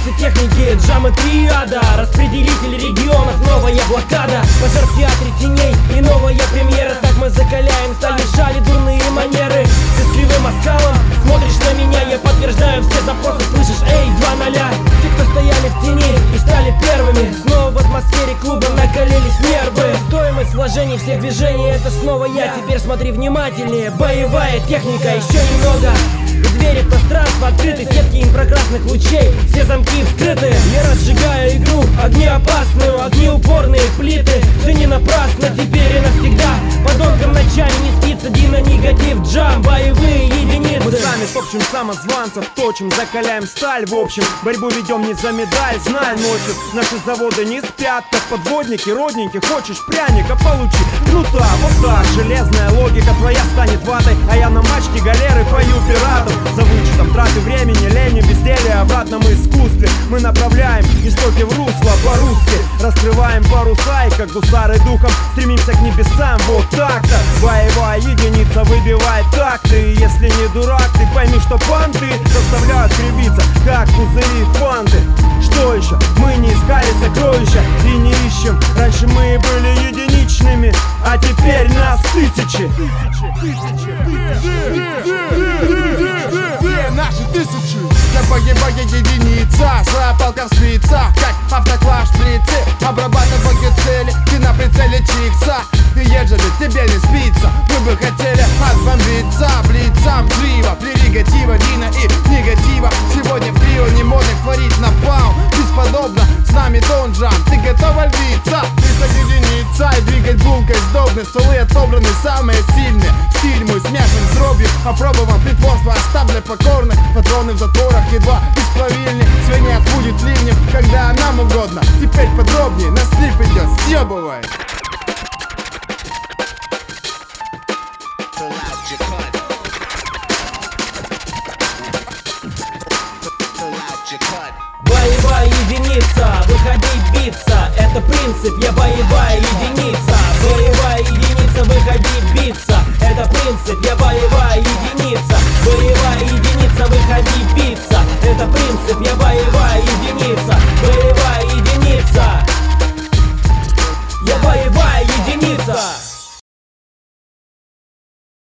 единицы техники, джамы триада, распределитель регионов, новая блокада, пожар в театре теней и новая премьера. Так мы закаляем сталь, мешали дурные манеры. Ты с кривым оскалом смотришь на меня, я подтверждаю все запросы, слышишь, эй, 2-0. Те, кто стояли в тени и стали первыми, снова в атмосфере клуба накалились нервы. Стоимость вложений всех движений, это снова я. Теперь смотри внимательнее, боевая техника, еще немного. И двери в пространство открыты, сетки инфракрасных лучей, все замки вскрыты. Я разжигаю игру, огнеопасную, огнеупорные плиты. Все не напрасно, теперь и навсегда. Подонкам ночами не спится, Дина, негатив, джам, боевые единицы. Мы сами топчем самозванцев, точим, закаляем сталь. В общем, борьбу ведем не за медаль, знай ночью. Наши заводы не спят, как подводники, родненький. Хочешь пряника, получи кнута. Вот так, железная логика твоя станет ватой, а я на мачте галеры пою пиратов. За вычетом траты времени, лени, безделия, обратном искусстве мы направляем истоки в русло по-русски. Раскрываем паруса и как гусары духом стремимся к небесам. Вот так-то боевая единица выбивает такты. И если не дурак, ты пойми, что понты заставляют кривиться, как пузыри фанты. Что еще? Мы не искали сокровища и не ищем. Раньше мы были единичными, а теперь нас тысячи. Наши тысячи. Я боевая единица, своя палка в спицах, как автоклав шприцы. Обрабатываю цели, ты на прицеле чикса. И ежели тебе не спится, мы бы хотели отбомбиться блицам живо. Прерогатива Дина и негатива. Сегодня в трио не модно творить напал. Бесподобно, с нами Дон Джам. Ты готова львица? Присоединиться и двигать булкой сдобной. Столы отобраны самые сильные. Стиль мой смешан с дробью. Опробован притворство, остав для покорных. Патроны в затворах едва исправильны. Свинья будет ливнем, когда нам угодно. Теперь подробнее, на слип идет, съебывай. Боевая единица, выходи биться, это принцип, я боевая единица. Боевая единица, выходи биться, это принцип, я боевая единица. Боевая единица, выходи биться, это принцип, я боевая единица. Боевая единица.